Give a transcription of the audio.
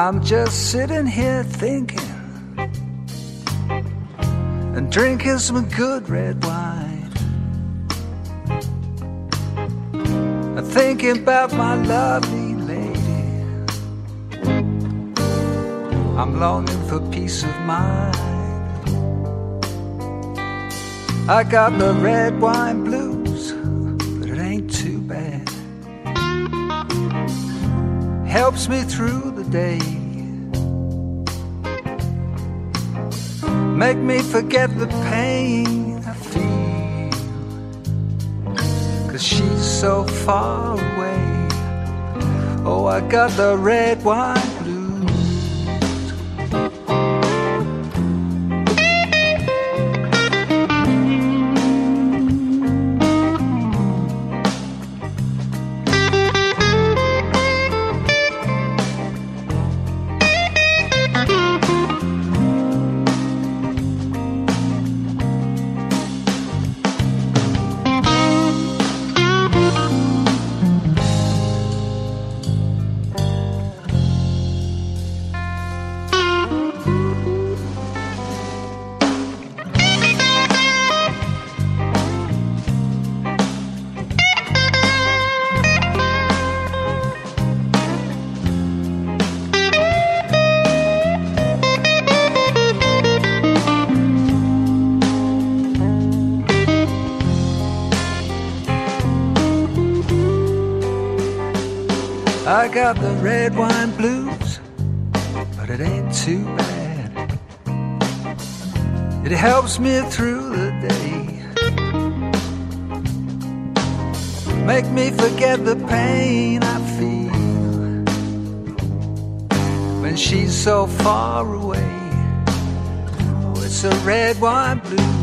I'm just sitting here thinking and drinking some good red wine. I'm thinking about my lovely lady. I'm longing for peace of mind. I got the red wine blues, but it ain't too bad. Helps me through the day. Make me forget the pain I feel, 'cause she's so far away. Oh, I got the red wine blues. I got the red wine blues, but it ain't too bad. It helps me through the day. Make me forget the pain I feel when she's so far away. Oh, it's a red wine blues.